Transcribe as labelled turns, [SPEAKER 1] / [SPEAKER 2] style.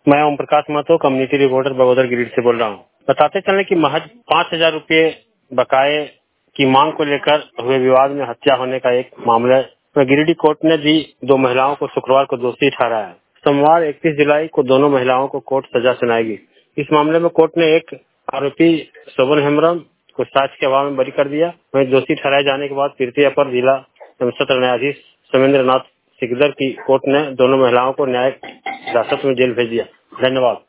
[SPEAKER 1] मैं Om Prakash Mahato, community reporter Bagodar Giridih से बोल रहा हूँ। बताते चले कि महज 5,000 रुपये बकाये की मांग को लेकर हुए विवाद में हत्या होने का एक मामला गिरिडीह कोर्ट ने भी 2 महिलाओं को शुक्रवार को दोषी ठहराया है। सोमवार 31 जुलाई को दोनों महिलाओं को कोर्ट सजा सुनाएगी। इस मामले में कोर्ट ने एक आरोपी शोभन हेम्ब्रम को साक्ष्य के अभाव में बरी कर दिया। वहीं दोषी ठहराए जाने के बाद तृतीय अपर जिला एवं सत्र न्यायाधीश समेंद्र नाथ सिकदर की कोर्ट ने दोनों महिलाओं को न्यायिक हिरासत में जेल भेज दिया। धन्यवाद।